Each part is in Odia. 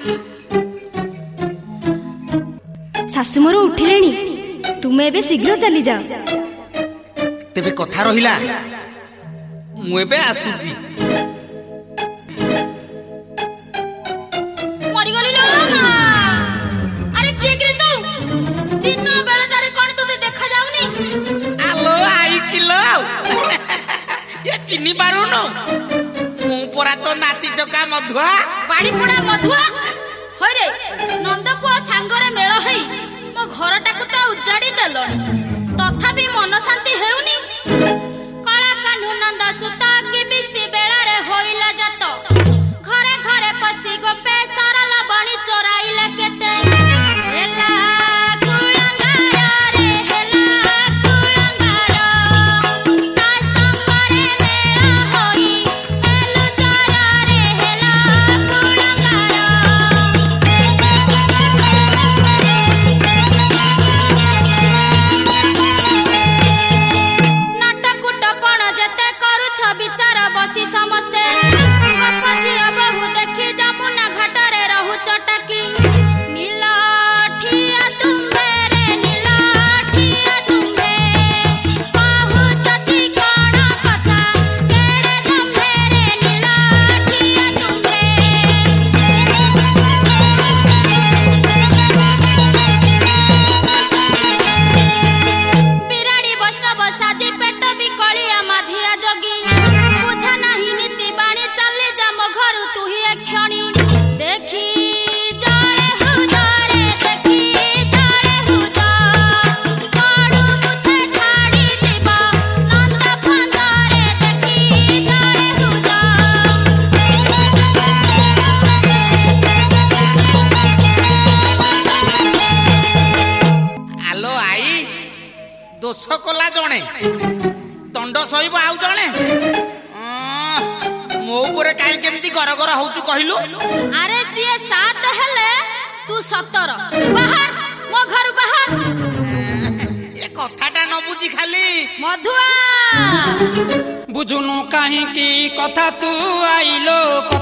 शाशु मोर उठिले तुमे एबे शीघ्र चली जाओ। तेबे कथा रहिला मु एबे आसुजी। मरि गली लो मां। अरे के करे तू दिन बेलाटारे कोन तोते देखा जाउनी? आलो आई किलो ये चिन्नी पारुनो मु परा तो नाती टका मधुआ बाड़ी पड़ा मधुआ होय रे नंदपुआ सांगरे मेळ हेई मो घरटाकू ता उजाड़ी देलनी तथापि मन शांति हेउनी। कला कान्हू नंद सुता की बिष्टि बेला रे होइला जात घरे घरे पसी गोपे सरल बणी चोराइले केते हेला कुळंगार रे हेला कुळंगार ता संगरे मेळ होई हेलु जरा रे हेला कुळंगार। नाटकुट पण जेते करूछ विचार बसी समस्ते गप झियो बहु देखी जमुना घाटरे रहु चटकी नीलाठिया तुम्हे रे नीलाठिया तुम्हे कहूछती कण कथा केड़े तुम्हे रे नीलाठिया तुम्हे। बिराड़ी वैष्णव साजी पेट बिकलिया माधिया जोगी बुझा नहीं नीति बाणी चले जा मो घरु तू ही क्षणी देखी जळे हुजरे देखी जळे हुज काडू मुथे छाड़ी दिब नंद फंदरे देखी जळे हुज। आलो आई दोष कला जणे दंड सहिब आउ जणे मो ऊपर काई केमती गर गर होतु कहिलु। अरे जिए 7 हेले तू 17 बाहर मो घर बाहर। ए कथाटा न बुझी खाली मधुआ बुझुनु काहे की कथा तू आइलो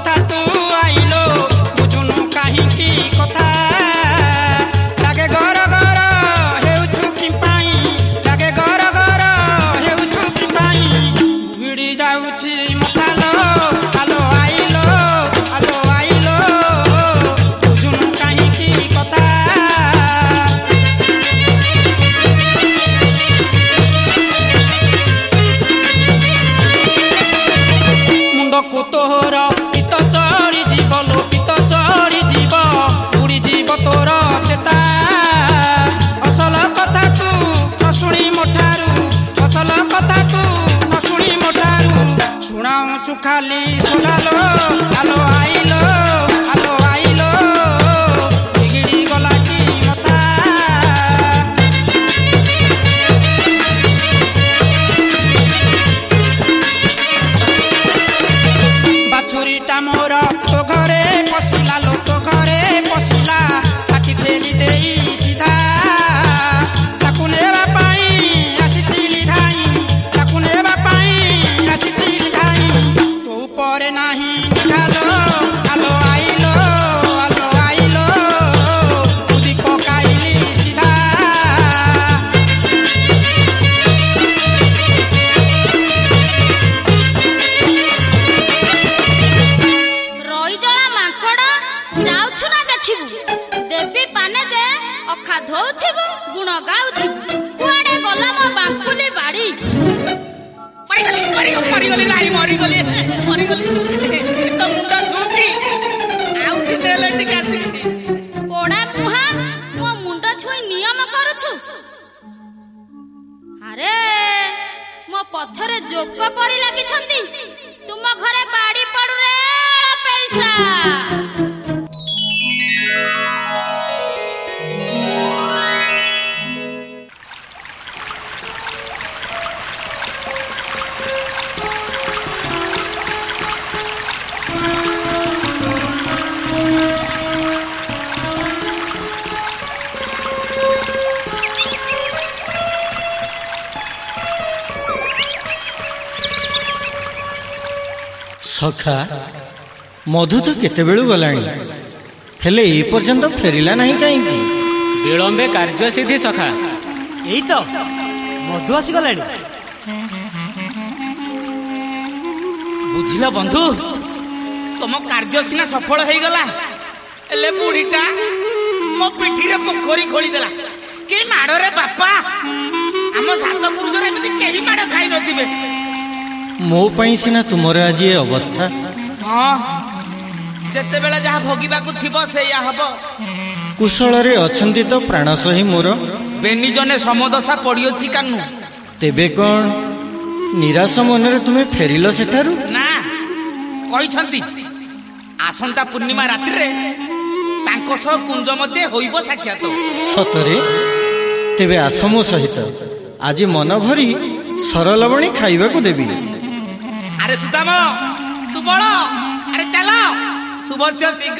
बुझुनु काहे की कथा लागे घर घर हेउछु कि पाई लागे घर घर हेउछु कि पाई भिड़ी जाउछि मथालो आलो आइलो बुझुनु काहे की कथा मुंडको तोहर पित चढ़ी जीव लो पित चढ़ी जीव उड़ी जीव तोर चेता असल कथा तू नशुणी मोठारू असल कथा तू नशुणी मोठारू शुणाऊछु खाली सोलालो आलो आइलो बिगिड़ी गला की मथा बाछुरीटा मोर तो घरे पशिला लो तो घरे पशिला काटी ठेली देई सीधा ताकू नेबा पाई आसितिली धाई ताकू नेबा पाई आसितिली धाई तो ऊपर नाही निघालो आलो आइलो उदी पकाइली सीधा रई जला मांकड़ जाउछु ना देखिबु देवी पाने जे अखा धोउथिबु गुण गाउथिबु कुआडे गला मो बांकुली बाड़ी मरी गली लाई मरी गली ए तो मुंडा झुकी आउ दिने ले टिका सिटी पोड़ा मुहा मो मुंड छुई नियम करूछु। अरे मो पथरे जोग परी लागिछंती तुम घरे बाड़ी पड़ू रे पैसा। सखा मधु तो केते बेलु गलानी हेले ए पर्यंत फेरिला नहीं कहीं विलंबे कार्य सिद्धि सखा। यही तो मधु आसीगलाणी। बुझिल बंधु, तुम कार्य सिना सफल हो गला, एले बुढ़ीटा मो पिठी रे पोखरी खोली देला। के माड़ रे बापा, आम सात पुरुष रे एमती केही माड़ खाई नथिबे। मो पई सिना तुमरे आज ए अवस्था। हां, जेते बेला जहा भोगिबाकू थिबो सेया हबो। कुशल रे अछंती तो प्राण सही मोर। बेनी जने समदशा पड़ियोछि कानु। तेबे कोन निराश मनरे तुमे फेरिलो सेठारु? ना, कहिसंती आसंता पूर्णिमा रात्रि रे तांको सह कुंज मध्ये होइबो साक्षात। सतरे? तेबे आसमो सहित आज मन भरी सरलवणी खाइबा को देबी। अरे सुदाम, सुबल, अरे चलो शुभच शीघ्र।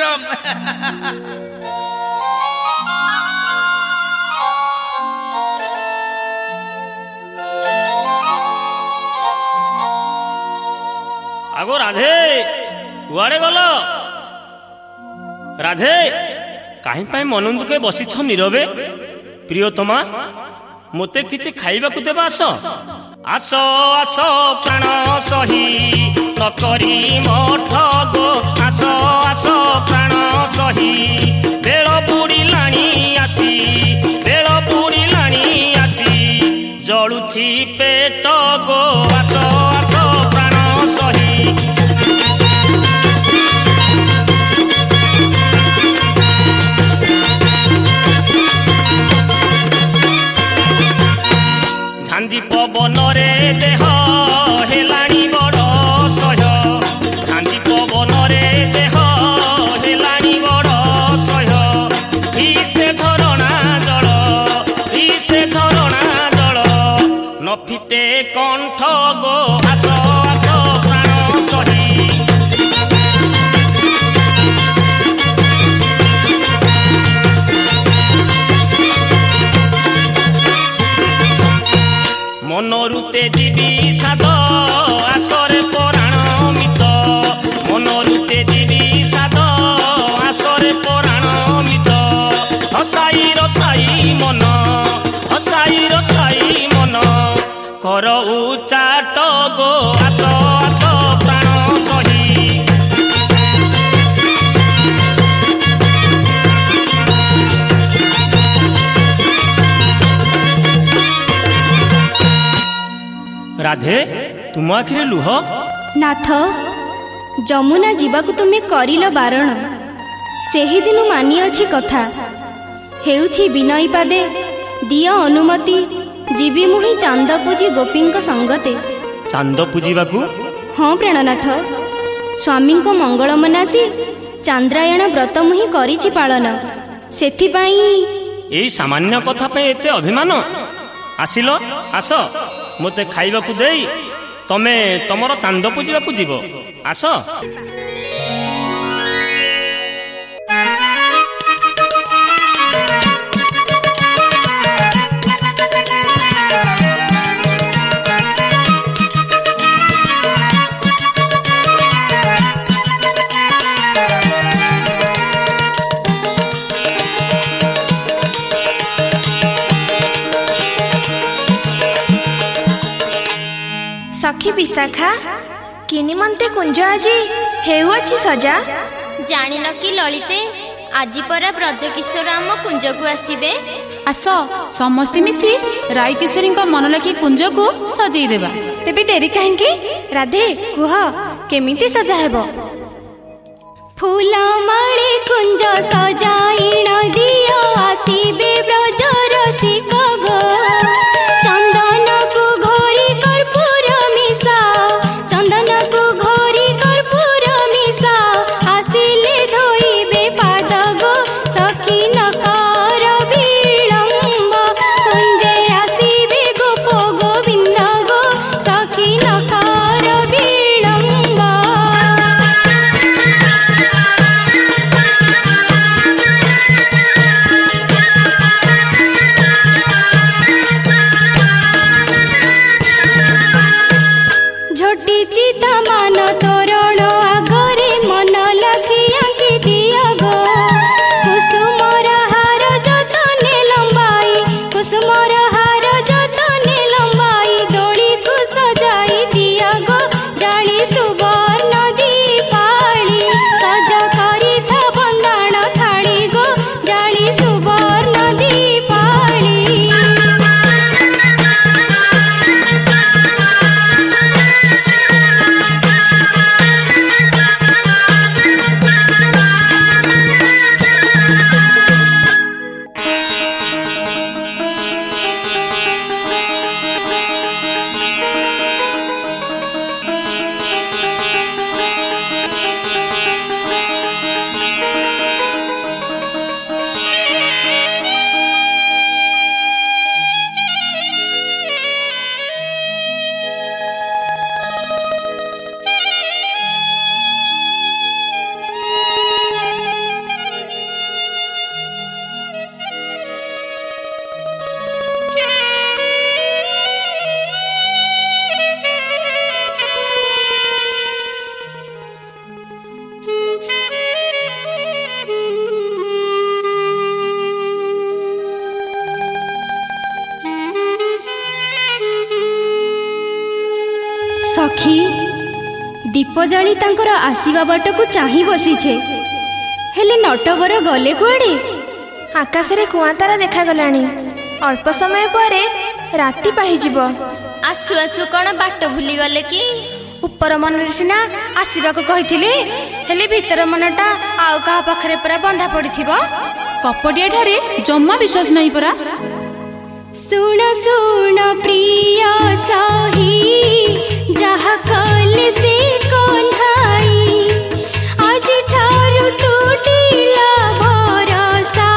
आगो राधे कुआड़े गल? राधे कहीं मन दुखे बसी नीरवे? प्रियतमा मते किछि खाइबाकू देबा। आस आस आस प्राण सही तकरी मठ गो। आस आस प्राण सही बेल बुड़िलाणी आसी, बेल बुड़िलाणी आसी जलुछि पेट गो। आस आस प्राण सही। झांझी पवन रे देह हेलाणी बड़ सह्य। झांझी पवन रे देह हेलाणी बड़ सह्य। इसे झरणा जल, इसे झरणा जल न फिटे कंठ गो। आस आस प्राण सही। मनरुते जीवी साध आसरे पराण मित। मनरुते जीवी साध आसरे पराण मित। हसाई रसाई मन, हसाई रसाई मन कर उचाट गो। आस आस प्राण सही। राधे तुम आखिरे लुह? नाथ, जमुना जीवाकू तुमे करिल बारण। सेही दिनु मानि अछि कथा। हेउछि बिनयी पादे दिय अनुमति जीवी मुहि चांद पूजी गोपींक संगते। चांद पूजिबाकू? हाँ प्राणनाथ, स्वामींक मंगल मनासी चांद्रायण व्रत मुहि करिछि पालन। सेथिपाई एई सामान्य कथा पे एते अभिमान? आसिल आस, मते खाइबाकू देई तमे तमर चांद पूजिबाकू जीव। आस। सखी विशाखा किनिमंते कुंज आजी हेउछि सजा। जानिन कि ललिते, आजी परा ब्रजकिशोर आम कुंज को आसीबे। आस समस्ते मिसी राय किशोरी मन लखी कुंज को सजई देबा। तेबे डेरी काहेकि? राधे कुह केमिति सजा हेबो? फूल माळे कुंज सजाइण दियो आसीबे ब्रज रसिक गो। चंदन को घोरी कर्पूर मिसा, चंदन को घोरी कर्पूर मिसा आसिले धोइबे पाद गो। सखी नकार विलंब कुंजे आसीबे गोप गोविंद गो। सखी नकार विलंब। ଦୀପ ଜାଳି ତାଙ୍କର ଆସିବା ବାଟକୁ ଚାହିଁ ବସିଛେ। ହେଲେ ନଟବର ଗଲେ କୁଆଡ଼େ? ଆକାଶରେ କୁଆଁତାରା ଦେଖାଗଲାଣି। ଅଳ୍ପ ସମୟ ପରେ ରାତି ପାହିଯିବ। ଆସୁ ଆସୁ କ'ଣ ବାଟ ଭୁଲିଗଲେ କି? ଉପର ମନରେ ସିନା ଆସିବାକୁ କହିଥିଲି, ହେଲେ ଭିତର ମନଟା ଆଉ କାହା ପାଖରେ ପୁରା ବନ୍ଧା ପଡ଼ିଥିବ। କପଟିଆ ଠାରେ ଜମା ବିଶ୍ୱାସ ନାହିଁ ପରା। ଶୁଣ ଶୁଣ ପ୍ରିୟ ସହି, ଯାହା କଲେ ସେ କହ୍ନାଇ, ଆଜିଠାରୁ ତୁଟିଲା ଭରସା,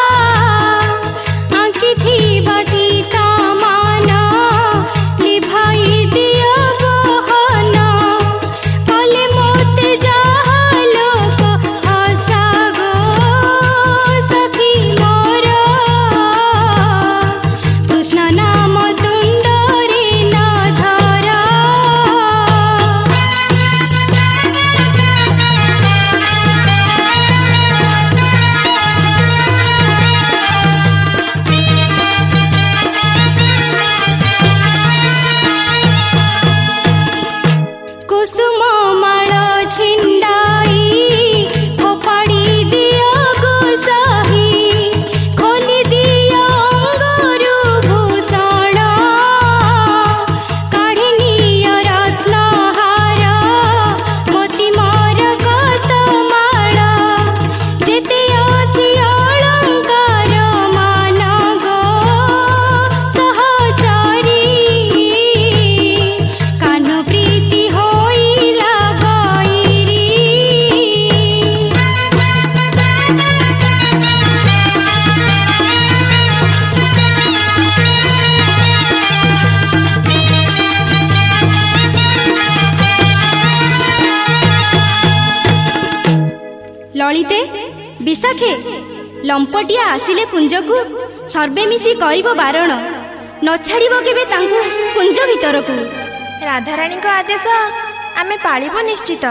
ଆଙ୍କିଥିବା ଚିତା ମାନ ଲିଭାଇ ଦିଅ ବହନ, କଲେ ମୋତେ ଯାହା ଲୋକ ହସା ଗୋ ସଖୀ ମୋର, କୃଷ୍ଣ ନାମ ତୁଣ୍ଡରେ ନ ଧର। କୁସୁମ ମାଳ ଛିଣ୍ଡାଇ ଫୋପାଡ଼ି ଦିଅ ଗୋସାହି, ଖୋଲି ଦିଅ ଅଙ୍ଗରୁ ଭୂଷଣ, କାଢ଼ି ନିଅ ରତ୍ନହାର ମୋତି ମରକତ ମାଳ, ଯେତେ ଅଛି ଅଳଙ୍କାର ମାନ ଗୋ ସହଚରୀ, କାହ୍ନୁ ପ୍ରୀତି ହୋଇଲା ବୈରୀ। ଲଳିତେ, ବିଶାଖେ, ଲମ୍ପଟିଆ ଆସିଲେ କୁଞ୍ଜକୁ ସର୍ବେ ମିଶି କରିବ ବାରଣ, ନ ଛାଡ଼ିବ କେବେ ତାଙ୍କୁ କୁଞ୍ଜ ଭିତରକୁ। ରାଧାରାଣୀଙ୍କ ଆଦେଶ ଆମେ ପାଳିବୁ ନିଶ୍ଚିତ।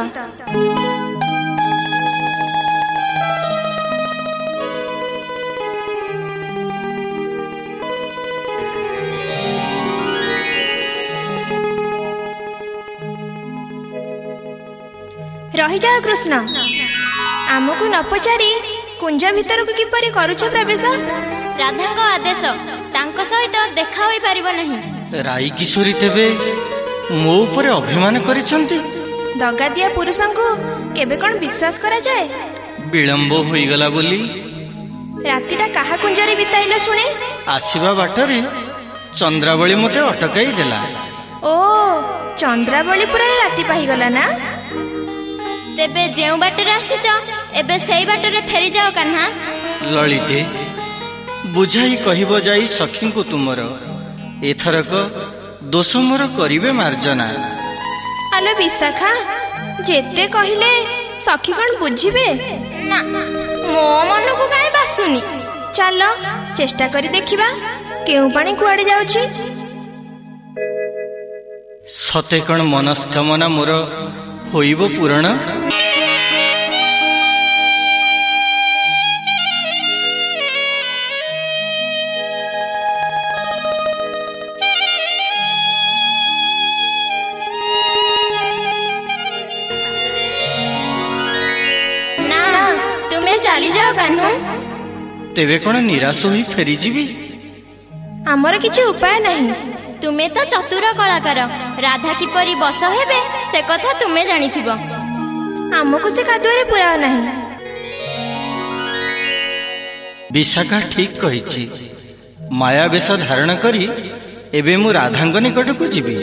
ରହିଯାଅ କୃଷ୍ଣ, ଆମକୁ ନ ପଚାରି କୁଞ୍ଜ ଭିତରକୁ କିପରି କରୁଛ ପ୍ରବେଶ? ରାଧାଙ୍କ ଆଦେଶ, ତାଙ୍କ ସହିତ ଦେଖା ହୋଇପାରିବ ନାହିଁ। ରାଇ କିଶୋରୀ ତେବେ ମୋ ଉପରେ ଅଭିମାନ କରିଛନ୍ତି? ଦଗାଦିଆ ପୁରୁଷଙ୍କୁ କେବେ କ'ଣ ବିଶ୍ୱାସ କରାଯାଏ? ବିଳମ୍ବ ହୋଇଗଲା ବୋଲି ରାତିଟା କାହା କୁଞ୍ଜରେ ବିତାଇଲ ଶୁଣେ? ଆସିବା ବାଟରେ ଚନ୍ଦ୍ରାବଳୀ ମୋତେ ଅଟକାଇ ଦେଲା। ଓ, ଚନ୍ଦ୍ରାବଳୀପୁରରେ ରାତି ପାହିଗଲା ନା? ତେବେ ଯେଉଁ ବାଟରେ ଆସିଛ ଏବେ ସେଇ ବାଟରେ ଫେରିଯାଅ କାହ୍ନା। ଲଳିତେ, ବୁଝାଇ କହିବ ଯାଇ ସଖୀଙ୍କୁ ତୁମର, ଏଥରକ ଦୋଷ ମୋର କରିବେ ମାର୍ଜନା। ଆଲୋ ବିଶାଖା, ଯେତେ କହିଲେ ସଖୀ କ'ଣ ବୁଝିବେ? ନା, ମୋ ମନକୁ କାହିଁ ବାସୁନି। ଚାଲ ଚେଷ୍ଟା କରି ଦେଖିବା କେଉଁ ପାଣି କୁଆଡ଼େ ଯାଉଛି। ସତେ କ'ଣ ମନସ୍କାମନା ମୋର ହୋଇବ ପୂରଣ? ନା, ତୁମେ ଚାଲିଯାଅ କାହ୍ନୁ। ତେବେ କ'ଣ ନିରାଶ ହୋଇ ଫେରିଯିବି? ଆମର କିଛି ଉପାୟ ନାହିଁ। ତୁମେ ତ ଚତୁର କଳାକାର, ରାଧା କିପରି ବଶ ହେବେ ସେ କଥା ତୁମେ ଜାଣିଥିବ। ଆମକୁ ସେ କାଦୁଅରେ ପୁରାଅ ନାହିଁ। ବିଶାଖା ଠିକ୍ କହିଛି। ମାୟା ବେଶ ଧାରଣ କରି ଏବେ ମୁଁ ରାଧାଙ୍କ ନିକଟକୁ ଯିବି।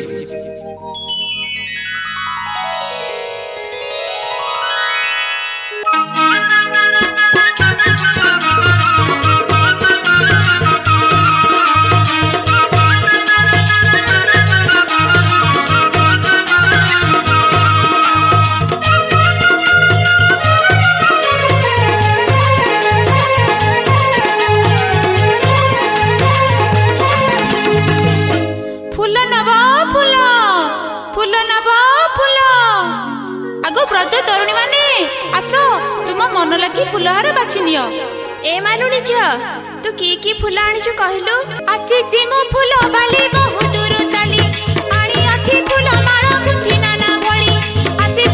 ତରୁଣୀ ମାନେ ଆସ, ତୁମ ମନ ଲାଗି ଫୁଲହାର ବାଛି ନିଅ। ଏ ମାଲୁଣି ଝିଅ, ତୁ କି ଫୁଲ ଆଣିଛୁ କହିଲୁ? ଆସିଛି ମୁଁ ଫୁଲ ବାଲି ବହୁ ଦୂର ଚାଲି, ଆଣି ଅଛି ଫୁଲ ମାଳ ଗୁଥି ନାନା ଭଳି, ଆସି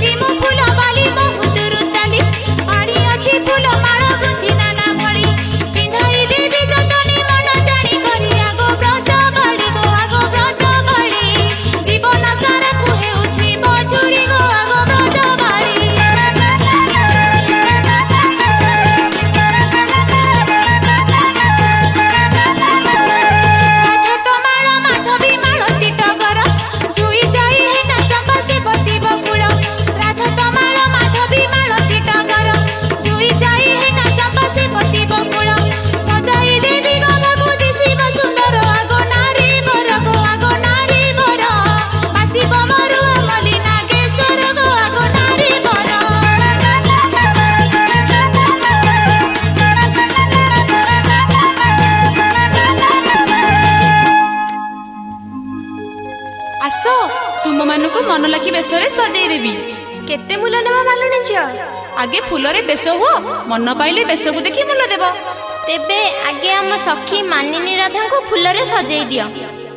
ମନଲାଖି ବେଶରେ ସଜେଇ ଦେବି। କେତେ ମୂଲ ନେବା ମାଲୁଣି ଝିଅ? ଆଗେ ଫୁଲରେ ବେଶ ହୁଅ, ମନ ପାଇଲେ ବେଶକୁ ଦେଖି ମୂଲ ଦେବ। ତେବେ ଆଗେ ଆମ ସଖୀ ମାନିନୀ ରାଧାଙ୍କୁ ଫୁଲରେ ସଜେଇ ଦିଅ।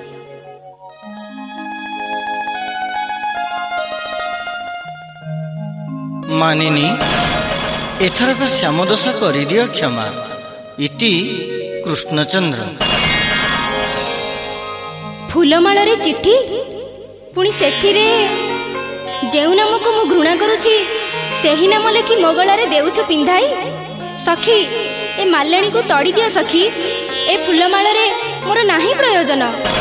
ମାନିନୀ, ଏଥରକ ଶ୍ୟାମଦୋଷ କରିଦିଅ କ୍ଷମା। ଇତି କୃଷ୍ଣଚନ୍ଦ୍ର। ଫୁଲମାଳରେ ଚିଠି, ପୁଣି ସେଥିରେ ଯେଉଁ ନାମକୁ ମୁଁ ଘୃଣା କରୁଛି ସେହି ନାମ ଲେଖି ମୋ ଗଳାରେ ଦେଉଛୁ ପିନ୍ଧାଇ। ସଖୀ, ଏ ମାଲ୍ୟାଣୀକୁ ତଡ଼ି ଦିଅ ସଖୀ। ଏ ଫୁଲମାଳରେ ମୋର ନାହିଁ ପ୍ରୟୋଜନ।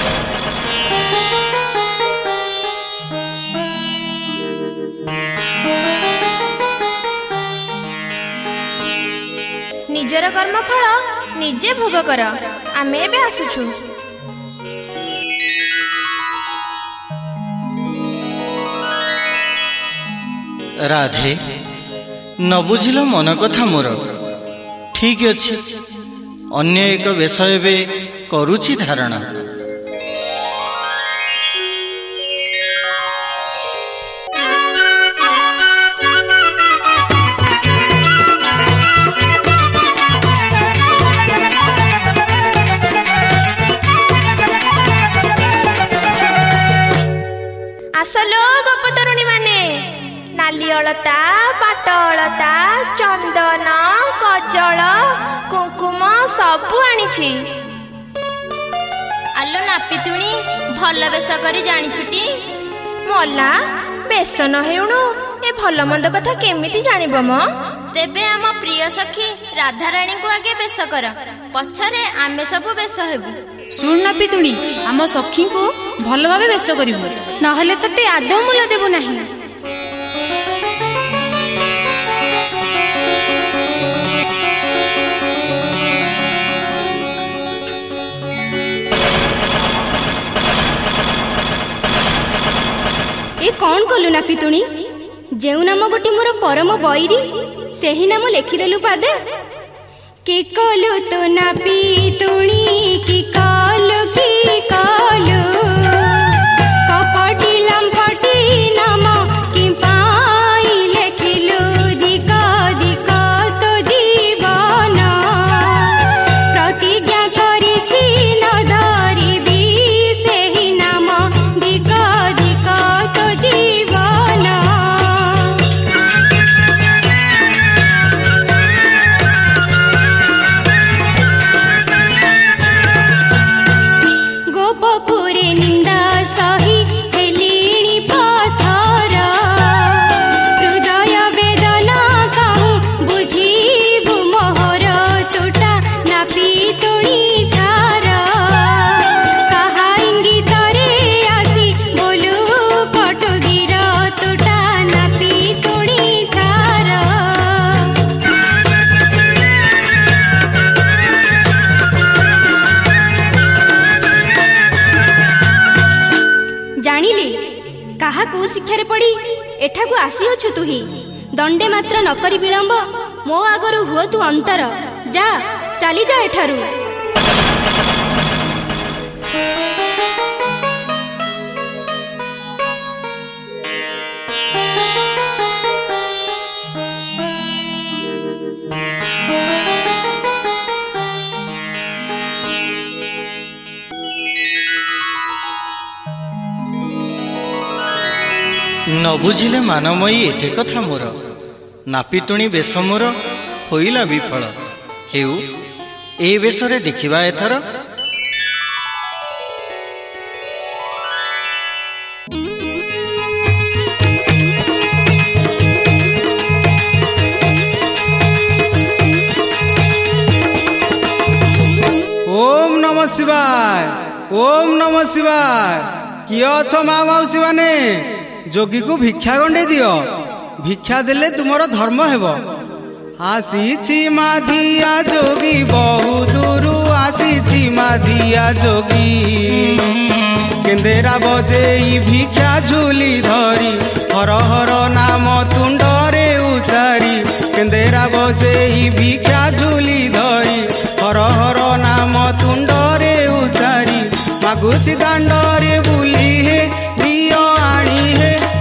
ନିଜର କର୍ମଫଳ ନିଜେ ଭୋଗ କର। ଆମେ ଏବେ ଆସୁଛୁ। ରାଧେ, ନ ବୁଝିଲ ମନ କଥା ମୋର। ଠିକ୍ ଅଛି, ଅନ୍ୟ ଏକ ବେଶ ଏବେ କରୁଛି ଧାରଣା। ଆସଲୋ ଗୋପତରୁଣୀ ମାନେ, ନାଲି ଅଳତା, ପାଟ ଅଳତା, ଚନ୍ଦନ, କଜଳ, କୁଙ୍କୁମ ସବୁ ଆଣିଛି। ଆଲୋ ନାପିତୁଣି, ଭଲ ବେଶ କରି ଜାଣିଛୁଟି? ମଲା, ବେଶ ନ ହେଉଣୁ ଏ ଭଲ ମନ୍ଦ କଥା କେମିତି ଜାଣିବ ମ? ତେବେ ଆମ ପ୍ରିୟ ସଖୀ ରାଧାରାଣୀଙ୍କୁ ଆଗେ ବେଶ କର, ପଛରେ ଆମେ ସବୁ ବେଶ ହେବୁ। ଶୁଣ ନାପିତୁଣି, ଆମ ସଖୀଙ୍କୁ ଭଲ ଭାବେ ବେଶ କରିବୁ, ନହେଲେ ତତେ ଆଦୌ ମୂଲ ଦେବୁ ନାହିଁ। ଏ କଣ କଲୁ ନାପିତୁଣି? ଯେଉଁ ନାମ ଗୋଟି ମୋର ପରମ ବୈରୀ, ସେହି ନାମ ଲେଖିଦେଲୁ ପାଦେ। କି କଲୁ ତୁ ନାପିତୁଣି, କି କଲୁ, କି କଲୁ କପଟି ଲମ୍ପଟି ନାମ କି ପାଇ ଲେଖିଲୁ। ଧିକ ଧିକ ତୋ ଜୀବନ, ପ୍ରତିଜ୍ଞା କରିଛି ନ ଧରିବି ସେହି ନାମ। ଧିକ ଧିକ ତୋ ଜୀବନ। ଗୋପପୁରେ ନିନ୍ଦା ସହି ହେଲିଣି ପଥର, ହୃଦୟ ବେଦନା କାହୁଁ ବୁଝିବୁ ମୋହର। ତୁଟା ନାପିତୁଣି ଝାର, କାହା ଇଙ୍ଗିତରେ ଆସି ବୋଲୁ କଟୁଗିର। ତୁଟା ନାପିତୁଣି ଝାର। ଜାଣିଲି କାହା କୋଉ ଶିକ୍ଷାରେ ପଡ଼ି ଏଠାକୁ ଆସିଅଛୁ ତୁହି। ଦଣ୍ଡେ ମାତ୍ର ନ କରି ବିଳମ୍ବ, ମୋ ଆଗରୁ ହୁଅ ତୁ ଅନ୍ତର। ଯା, ଚାଲିଯା ଏଠାରୁ। ନ ବୁଝିଲେ ମାନମୟୀ ଏତେ କଥା ମୋର। ନାପିତୁଣି ବେଶ ମୋର ହୋଇଲା ବିଫଳ। ହେଉ, ଏ ବେଶରେ ଦେଖିବା ଏଥର। ओम नमः शिवाय, ओम नमः शिवाय। किए अछ माँ माउसी माने? जोगी को भिक्षा गंडे दियो, भिक्षा देले तुमर धर्म हेब। आसीछि माधिया जोगी, बहु दूरु आसीछि माधिया जोगी। केंदेरा बजेई भिक्षा झूली धरी, हर हर नाम तुंडरे उचारी। केंदेरा बजेई भिक्षा झूली धरी, हर हर नाम तुंडरे उचारी। मागुछि दांडरे बुली हे, दियो आणी हे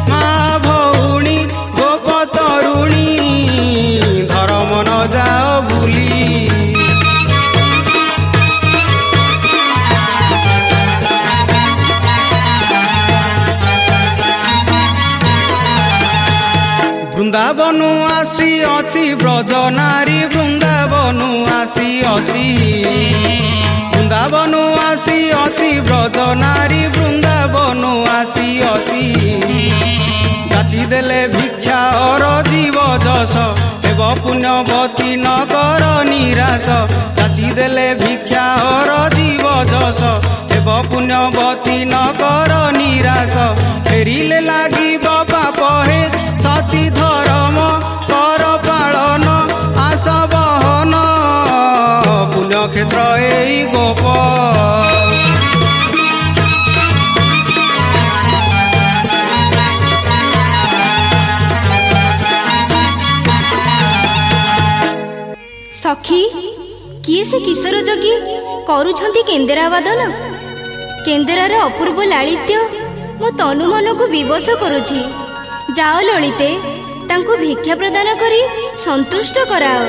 ବୃନ୍ଦାବନୁ ଆସି ଅଛି ବ୍ରଜ ନାରୀ ବୃନ୍ଦାବନୁ ଆସି ଅଛି ବୃନ୍ଦାବନୁ ଆସି ଅଛି ବ୍ରଜ ନାରୀ ବୃନ୍ଦାବନୁ ଆସି ଅଛି ଯାଚି ଦେଲେ ଭିକ୍ଷା ଅର ଜୀବ ଯଶ ହେବ ପୁଣ୍ୟବତୀ ନଗର ନିରାଶ ଯାଚି ଦେଲେ ଭିକ୍ଷା ଅର ଜୀବ ଯଶ ହେବ ପୁଣ୍ୟବତୀ ନଗର ନିରାଶ ଫେରିଲେ ଲାଗିବ ପାପ ହେ ସତୀ ଧର୍ମ କର ପାଳନ ଆସ ବହନ ପୁଣ୍ୟକ୍ଷେତ୍ର ଏଇ ଗୋପ ସଖୀ କିଏ ସେ କିଶୋର ଯୋଗୀ କରୁଛନ୍ତି କେନ୍ଦେରା ବାଦନ କେନ୍ଦେରାର ଅପୂର୍ବ ଲାଳିତ୍ୟ ମୋ ତନୁ ମନକୁ ବିବଶ କରୁଛି ଯାଅ ଲଳିତେ ତାଙ୍କୁ ଭିକ୍ଷା ପ୍ରଦାନ କରି ସନ୍ତୁଷ୍ଟ କରାଅ।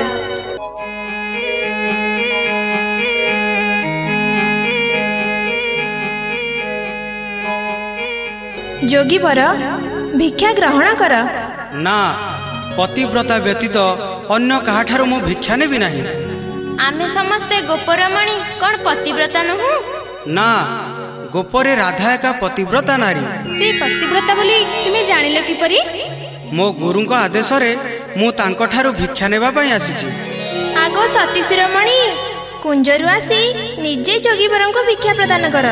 ଯୋଗୀବର ଭିକ୍ଷା ଗ୍ରହଣ କର। ନା ପତିବ୍ରତା ବ୍ୟତୀତ ଅନ୍ୟ କାହାଠାରୁ ମୁଁ ଭିକ୍ଷା ନେବି ନାହିଁ। ଆମେ ସମସ୍ତେ ଗୋପରମଣି କଣ ପତିବ୍ରତା ନୁହଁ? ନା ଗୋପରେ ରାଧା ଏକା ପତିବ୍ରତା ନାରୀ। ସେ ପତିବ୍ରତା ବୋଲି ତୁମେ ଜାଣିଲ କିପରି? ମୋ ଗୁରୁଙ୍କ ଆଦେଶରେ ମୁଁ ତାଙ୍କଠାରୁ ଭିକ୍ଷା ନେବା ପାଇଁ ଆସିଛି। ଆଗ ସତୀ ଶିରୋମଣି କୁଞ୍ଜରୁ ଆସି ନିଜେ ଯୋଗୀବରଙ୍କୁ ଭିକ୍ଷା ପ୍ରଦାନ କର।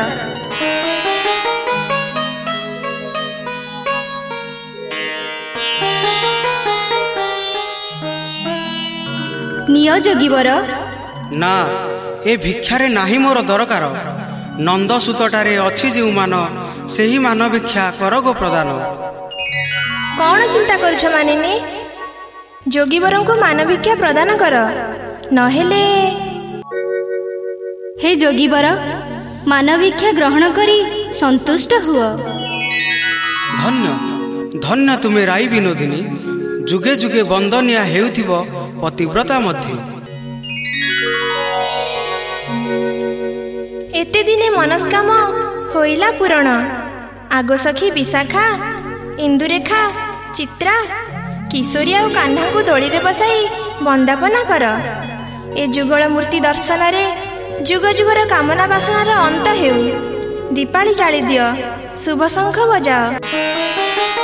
ନିଅ ଯୋଗୀବର। ନା ଏ ଭିକ୍ଷାରେ ନାହିଁ ମୋର ଦରକାର। ନନ୍ଦସୂତଟାରେ ଅଛି ଯେଉଁମାନ ସେହି ମାନ ଭିକ୍ଷା କର ଗୋ ପ୍ରଦାନ। କଣ ଚିନ୍ତା କରୁଛ ମାନିନୀ? ଯୋଗୀବରଙ୍କୁ ମାନ ଭିକ୍ଷା ପ୍ରଦାନ କର ନହେଲେ। ହେ ଯୋଗୀବର ମାନ ଭିକ୍ଷା ଗ୍ରହଣ କରି ସନ୍ତୁଷ୍ଟ ହୁଅ। ଧନ୍ୟ ଧନ୍ୟ ତୁମେ ରାଇ ବିନୋଦିନୀ ଯୁଗେ ଯୁଗେ ବନ୍ଦନିଆ ହେଉଥିବ ପତିବ୍ରତା ମଧ୍ୟ। ଏତେ ଦିନେ ମନସ୍କାମ ହୋଇଲା ପୂରଣ। ଆଗ ସଖୀ ବିଶାଖା ଇନ୍ଦୁରେଖା ଚିତ୍ରା କିଶୋରୀ ଆଉ କାହ୍ନାକୁ ଦୋଳିରେ ବସାଇ ବନ୍ଦାପନା କର। ଏ ଯୁଗଳ ମୂର୍ତ୍ତି ଦର୍ଶନରେ ଯୁଗ ଯୁଗର କାମନା ବାସନାର ଅନ୍ତ ହେଉ। ଦୀପାଳି ଜାଳି ଦିଅ, ଶୁଭ ଶଙ୍ଖ ବଜାଅ।